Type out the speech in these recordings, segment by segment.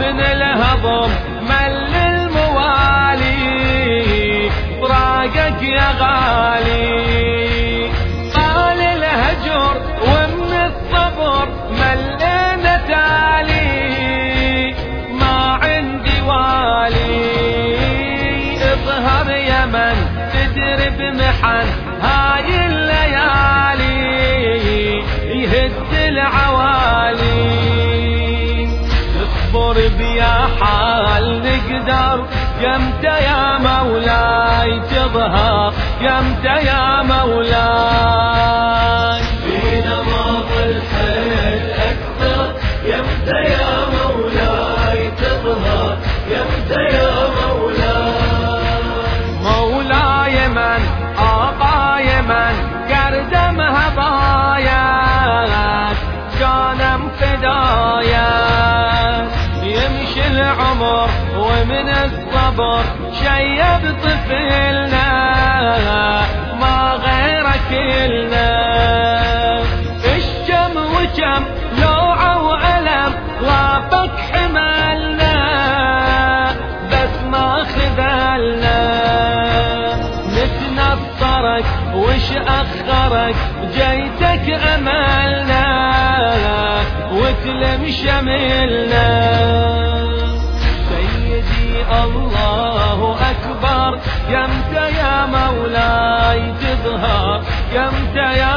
ومن الهضم مل الموالي فراقك يا غالي. قال الهجر ومن الصبر ملينا تالي ما عندي والي. اظهر يا من تدري بمحن هاي الليالي يهد العوالي. اصبر بيا حال نقدر يمتى يا مولاي تظهر يمتى يا مولاي. فينا ماض الحيل أكثر يمتى يا مولاي تظهر يمتى يا مولاي. مولاي من أعطاي من قردم هضاياك كان فداياك. يمشي العمر ومن الصبر شيب طفلنا ما غيرك إلنا. الشم وشم لوعة وألم غابك حملنا بس ما خذلنا. نتنصرك وش أخرك جيتك أملنا وتلم شملنا. سيدي الله أكبر يمتى يا مولاي تظهر يمتى يا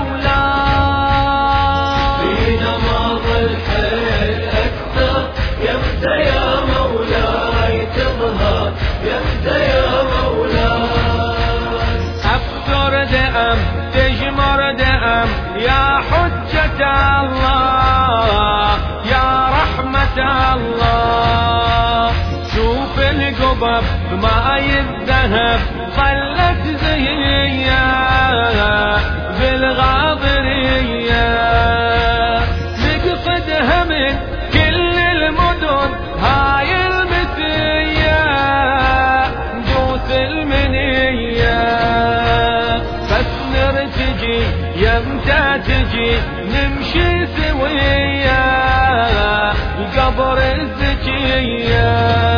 مولاي. فينا ماض الحيل أكثر يمتى يا مولاي تظهر يمتى يا مولاي. أبصر دأم تجمر دأم يا حجة الله يا رحمة الله. شوف القبب ماي الذهب ظلت زهية بالغاضرية. نقصدها من كل المدن هاي المثية ندوس المنية. بس نرتجي يمتى تجي نمشي سوية قبر الزكية.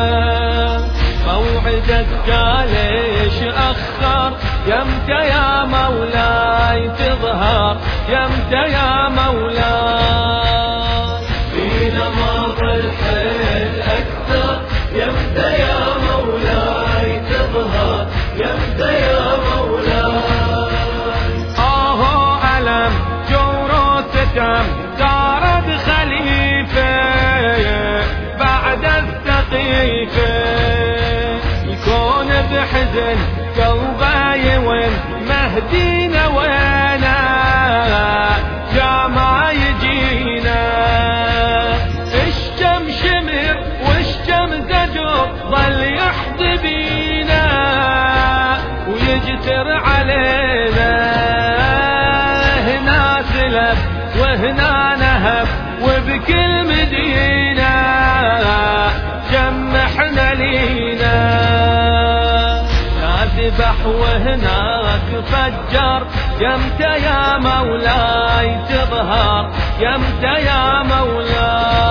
موعدك ليش أخر يمتى يا مولاي تظهر يمتى يا مولاي. فينا ماض الحيل أكثر يمتى يا مولاي تظهر يمتى يا مولاي. ألم جور وستم طارد خليفة بعد السقيفة. يكون بحزن قلبه يون مهدينا وينا يا ما يجينا. الشم شمر والشم زجر ظل يحظي بينا ويجتر علينا. هنا سلب وهنا نهب وبكل مدينة جمحنا لينا. ذبح وهناك فجر يمتى يا مولاي تظهر يمتى يا مولاي.